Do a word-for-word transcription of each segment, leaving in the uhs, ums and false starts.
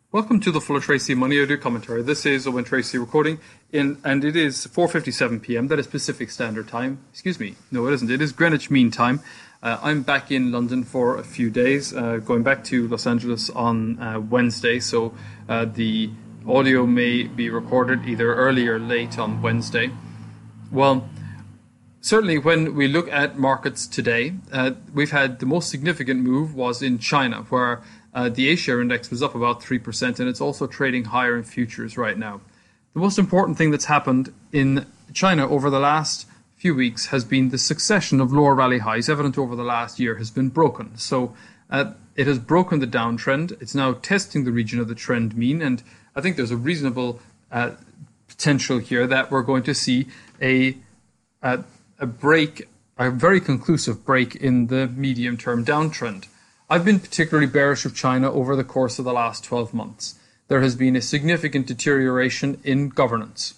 Welcome to the Fuller Tracy Money Audio Commentary. This is Owen Tracy recording, in, and it is four fifty-seven p m. That is Pacific Standard Time. Excuse me. No, it isn't. It is Greenwich Mean Time. Uh, I'm back in London for a few days, uh, going back to Los Angeles on uh, Wednesday, so uh, the audio may be recorded either early or late on Wednesday. Well, certainly when we look at markets today, uh, we've had the most significant move was in China, where uh, the A-share index was up about three percent, and it's also trading higher in futures right now. The most important thing that's happened in China over the last few weeks has been the succession of lower rally highs evident over the last year has been broken. So uh, it has broken the downtrend. It's now testing the region of the trend mean, and I think there's a reasonable uh, potential here that we're going to see a a, a break, a very conclusive break in the medium-term downtrend. I've been particularly bearish of China over the course of the last twelve months. There has been a significant deterioration in governance.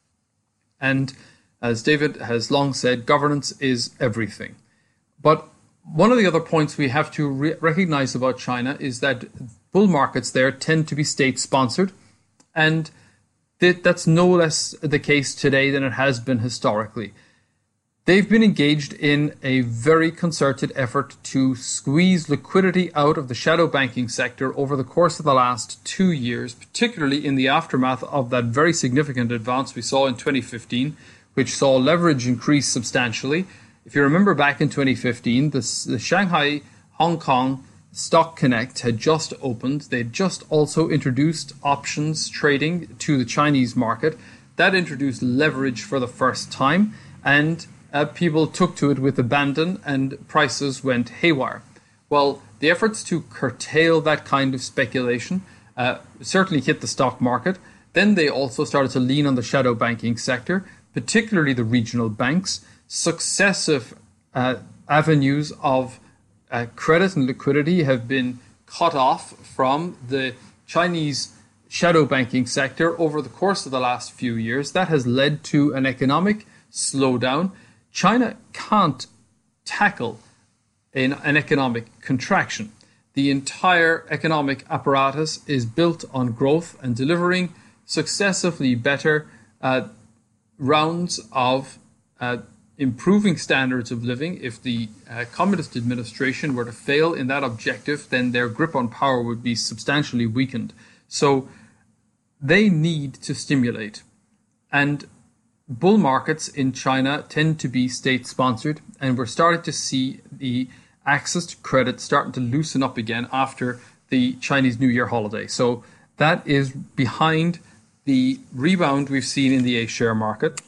And as David has long said, governance is everything. But one of the other points we have to re- recognize about China is that bull markets there tend to be state-sponsored, and th- that's no less the case today than it has been historically. They've been engaged in a very concerted effort to squeeze liquidity out of the shadow banking sector over the course of the last two years, particularly in the aftermath of that very significant advance we saw in twenty fifteen, which saw leverage increase substantially. If you remember back in twenty fifteen, the, the Shanghai Hong Kong Stock Connect had just opened. They'd just also introduced options trading to the Chinese market. That introduced leverage for the first time, and Uh, people took to it with abandon and prices went haywire. Well, the efforts to curtail that kind of speculation uh, certainly hit the stock market. Then they also started to lean on the shadow banking sector, particularly the regional banks. Successive uh, avenues of uh, credit and liquidity have been cut off from the Chinese shadow banking sector over the course of the last few years. That has led to an economic slowdown. China can't tackle an, an economic contraction. The entire economic apparatus is built on growth and delivering successively better uh, rounds of uh, improving standards of living. If the uh, communist administration were to fail in that objective, then their grip on power would be substantially weakened. So they need to stimulate. And bull markets in China tend to be state-sponsored, and we're starting to see the access to credit starting to loosen up again after the Chinese New Year holiday. So that is behind the rebound we've seen in the A-share market.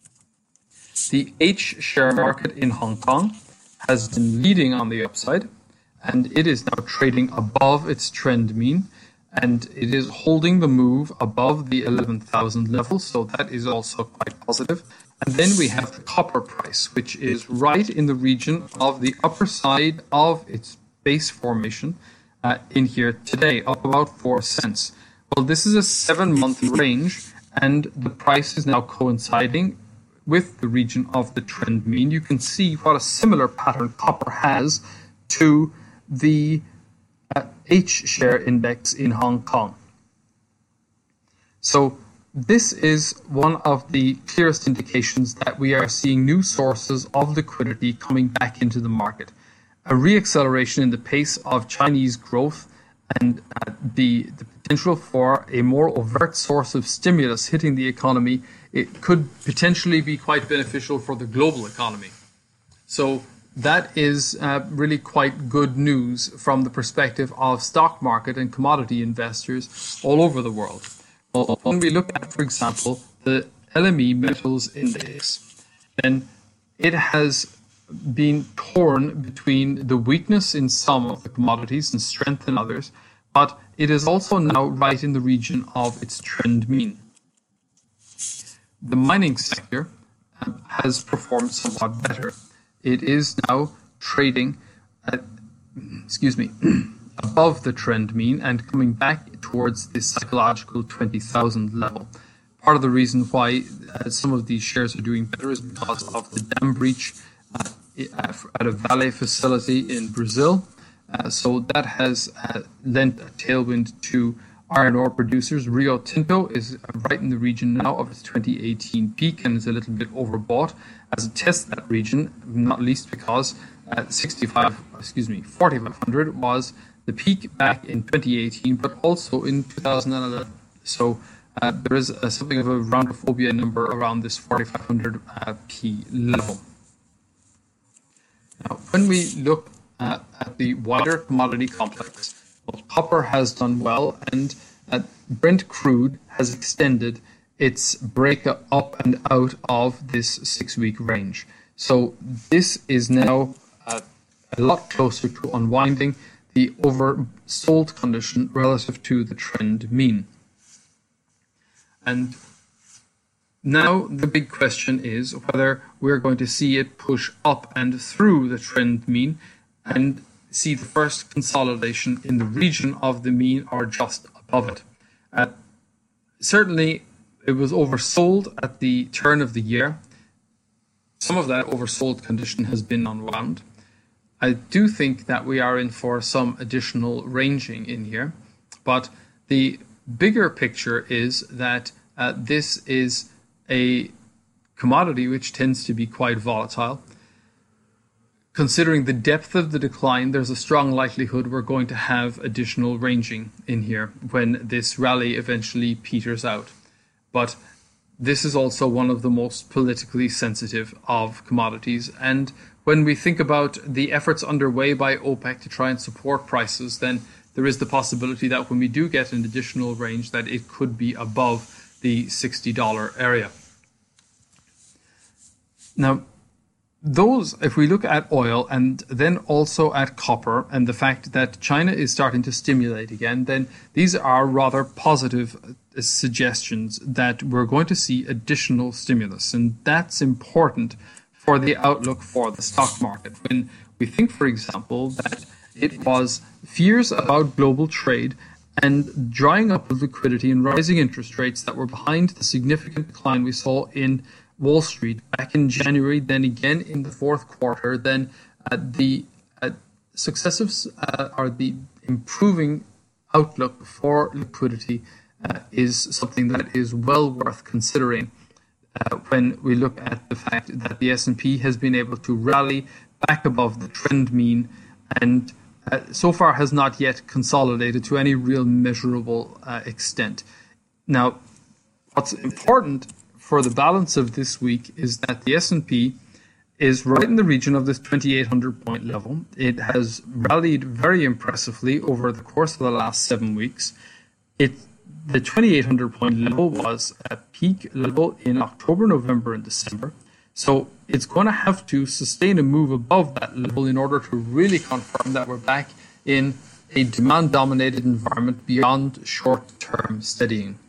The H-share market in Hong Kong has been leading on the upside, and it is now trading above its trend mean. And it is holding the move above the eleven thousand level, so that is also quite positive. And then we have the copper price, which is right in the region of the upper side of its base formation uh, in here today, up about four cents. Well, this is a seven-month range, and the price is now coinciding with the region of the trend mean. You can see what a similar pattern copper has to the Uh, H-share index in Hong Kong. So this is one of the clearest indications that we are seeing new sources of liquidity coming back into the market. A reacceleration in the pace of Chinese growth and uh, the, the potential for a more overt source of stimulus hitting the economy, it could potentially be quite beneficial for the global economy. So that is uh, really quite good news from the perspective of stock market and commodity investors all over the world. Well, when we look at, for example, the L M E Metals Index, then it has been torn between the weakness in some of the commodities and strength in others, but it is also now right in the region of its trend mean. The mining sector uh, has performed somewhat better. It is now trading at, excuse me, above the trend mean and coming back towards the psychological twenty thousand level. Part of the reason why uh, some of these shares are doing better is because of the dam breach uh, at a Vale facility in Brazil. Uh, so that has uh, lent a tailwind to iron ore producers. Rio Tinto is right in the region now of its twenty eighteen peak and is a little bit overbought as it tests that region, not least because uh, sixty-five, excuse me, forty-five hundred was the peak back in twenty eighteen, but also in two thousand eleven. So uh, there is uh, something of a roundophobia number around this forty-five hundred uh, P level. Now, when we look uh, at the wider commodity complex, well, copper has done well, and uh, Brent crude has extended its break up and out of this six-week range. So this is now uh, a lot closer to unwinding the oversold condition relative to the trend mean. And now the big question is whether we're going to see it push up and through the trend mean and see the first consolidation in the region of the mean or just above it. Uh, certainly, it was oversold at the turn of the year. Some of that oversold condition has been unwound. I do think that we are in for some additional ranging in here, but the bigger picture is that uh, this is a commodity which tends to be quite volatile. Considering the depth of the decline, there's a strong likelihood we're going to have additional ranging in here when this rally eventually peters out. But this is also one of the most politically sensitive of commodities. And when we think about the efforts underway by OPEC to try and support prices, then there is the possibility that when we do get an additional range, that it could be above the sixty dollar area. Now, those, if we look at oil and then also at copper and the fact that China is starting to stimulate again, then these are rather positive suggestions that we're going to see additional stimulus. And that's important for the outlook for the stock market. When we think, for example, that it was fears about global trade and drying up of liquidity and rising interest rates that were behind the significant decline we saw in Wall Street back in January, then again in the fourth quarter, then uh, the uh, successive uh, or the improving outlook for liquidity uh, is something that is well worth considering uh, when we look at the fact that the S and P has been able to rally back above the trend mean and uh, so far has not yet consolidated to any real measurable uh, extent. Now, what's important for the balance of this week is that the S and P is right in the region of this twenty-eight hundred point level. It has rallied very impressively over the course of the last seven weeks. It, the twenty-eight hundred point level was a peak level in October, November, and December. So it's going to have to sustain a move above that level in order to really confirm that we're back in a demand-dominated environment beyond short-term steadying.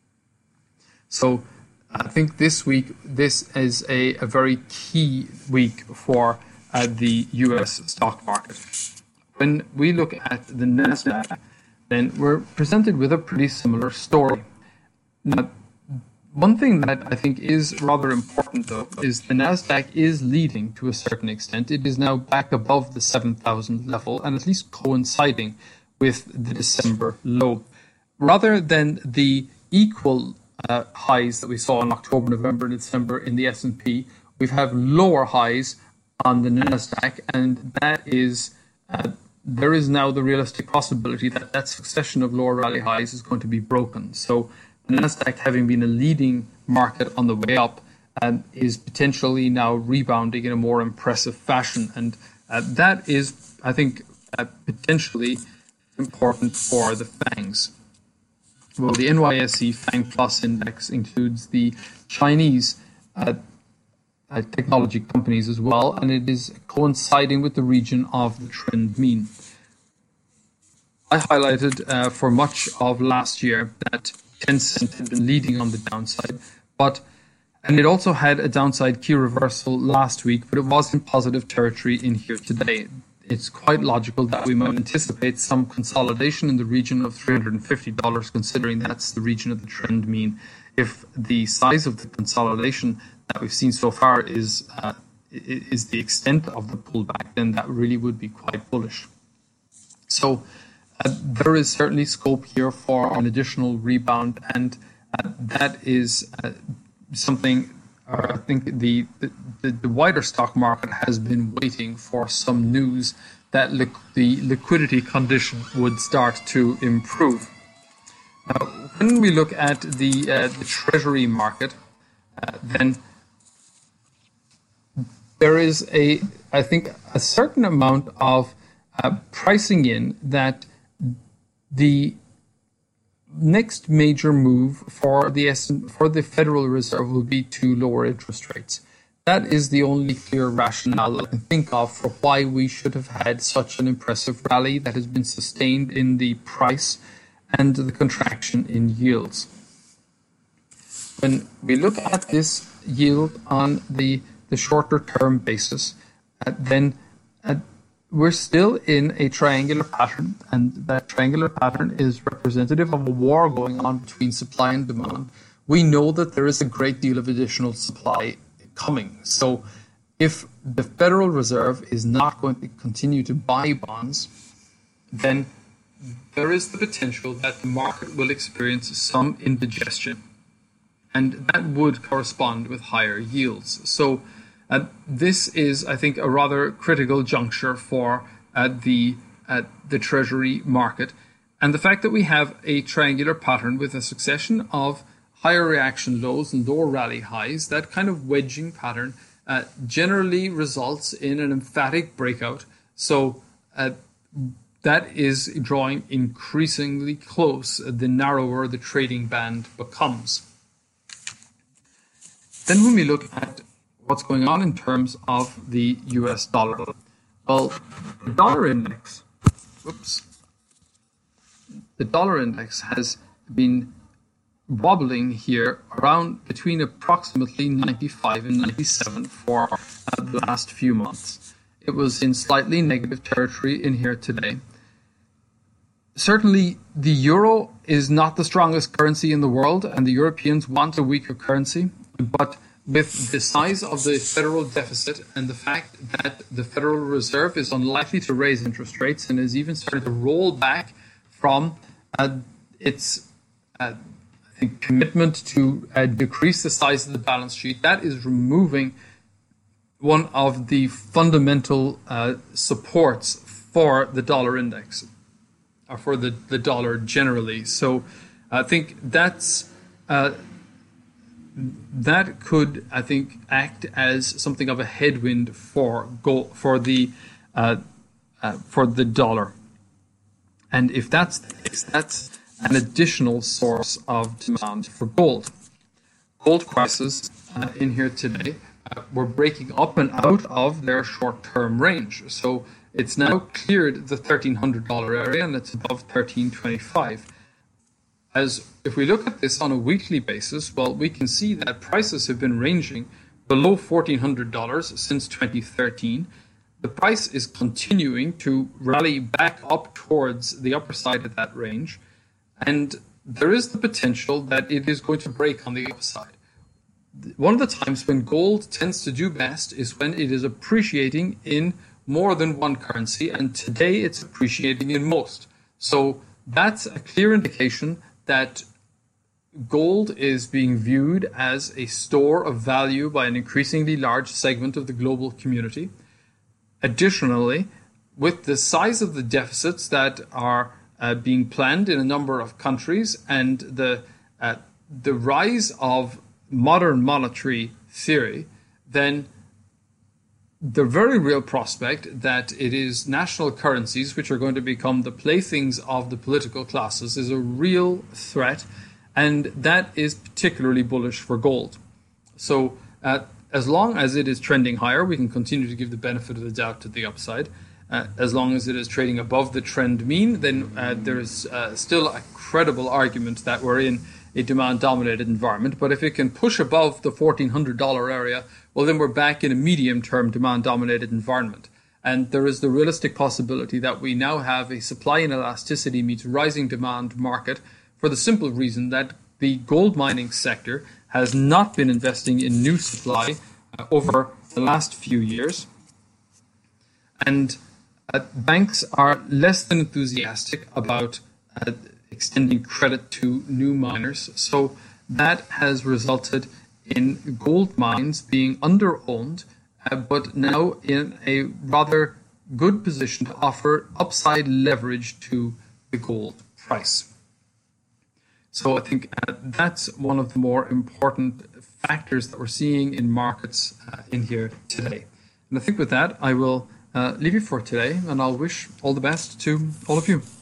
So I think this week, this is a, a very key week for uh, the U S stock market. When we look at the NASDAQ, then we're presented with a pretty similar story. Now, one thing that I think is rather important, though, is the NASDAQ is leading to a certain extent. It is now back above the seven thousand level and at least coinciding with the December low. Rather than the equal Uh, highs that we saw in October, November, and December in the S and P, we have lower highs on the NASDAQ, and that is, uh, there is now the realistic possibility that that succession of lower rally highs is going to be broken. So the NASDAQ, having been a leading market on the way up, um, is potentially now rebounding in a more impressive fashion, and uh, that is, I think, uh, potentially important for the FANGs. Well, the N Y S E FANG Plus Index includes the Chinese uh, uh, technology companies as well, and it is coinciding with the region of the trend mean. I highlighted uh, for much of last year that Tencent had been leading on the downside, but and it also had a downside key reversal last week, but it was in positive territory in here today. It's quite logical that we might anticipate some consolidation in the region of three hundred fifty dollars, considering that's the region of the trend mean. If the size of the consolidation that we've seen so far is uh, is the extent of the pullback, then that really would be quite bullish. So uh, there is certainly scope here for an additional rebound, and uh, that is uh, something uh, I think the, the, the wider stock market has been waiting for some news that li- the liquidity condition would start to improve. Now, when we look at the, uh, the treasury market, uh, then there is a, I think, a certain amount of uh, pricing in that the next major move for the for the Federal Reserve will be to lower interest rates. That is the only clear rationale I can think of for why we should have had such an impressive rally that has been sustained in the price and the contraction in yields. When we look at this yield on the, the shorter term basis, uh, then uh, we're still in a triangular pattern, and that triangular pattern is representative of a war going on between supply and demand. We know that there is a great deal of additional supply coming. So if the Federal Reserve is not going to continue to buy bonds, then there is the potential that the market will experience some indigestion, and that would correspond with higher yields. So uh, this is, I think, a rather critical juncture for uh, the uh, the Treasury market, and the fact that we have a triangular pattern with a succession of higher reaction lows and lower rally highs, that kind of wedging pattern uh, generally results in an emphatic breakout. So uh, that is drawing increasingly close the narrower the trading band becomes. Then when we look at what's going on in terms of the U S dollar, well, the dollar index, whoops, the dollar index has been wobbling here around between approximately ninety-five and ninety-seven for uh, the last few months. It was in slightly negative territory in here today. Certainly, the euro is not the strongest currency in the world, and the Europeans want a weaker currency. But with the size of the federal deficit and the fact that the Federal Reserve is unlikely to raise interest rates and is even starting to roll back from uh, its uh, I think, commitment to uh, decrease the size of the balance sheet, that is removing one of the fundamental uh, supports for the dollar index, or for the, the dollar generally. So I think that's uh, that could, I think, act as something of a headwind for gold, for the uh, uh, for the dollar. And if that's the case, that's an additional source of demand for gold. Gold prices uh, in here today uh, were breaking up and out of their short-term range. So it's now cleared the thirteen hundred dollars area, and it's above thirteen twenty-five. As if we look at this on a weekly basis, well, we can see that prices have been ranging below fourteen hundred dollars since twenty thirteen. The price is continuing to rally back up towards the upper side of that range, and there is the potential that it is going to break on the upside. One of the times when gold tends to do best is when it is appreciating in more than one currency, and today it's appreciating in most. So that's a clear indication that gold is being viewed as a store of value by an increasingly large segment of the global community. Additionally, with the size of the deficits that are uh, being planned in a number of countries and the uh, the rise of modern monetary theory, then the very real prospect that it is national currencies which are going to become the playthings of the political classes is a real threat, and that is particularly bullish for gold. So uh, as long as it is trending higher, we can continue to give the benefit of the doubt to the upside. Uh, as long as it is trading above the trend mean, then uh, there is uh, still a credible argument that we're in a demand-dominated environment. But if it can push above the fourteen hundred dollars area, well, then we're back in a medium-term demand-dominated environment. And there is the realistic possibility that we now have a supply and elasticity meets rising demand market for the simple reason that the gold mining sector has not been investing in new supply uh, over the last few years. And Uh, banks are less than enthusiastic about uh, extending credit to new miners. So that has resulted in gold mines being under-owned, uh, but now in a rather good position to offer upside leverage to the gold price. So I think uh, that's one of the more important factors that we're seeing in markets uh, in here today. And I think with that, I will uh, leave you for today, and I'll wish all the best to all of you.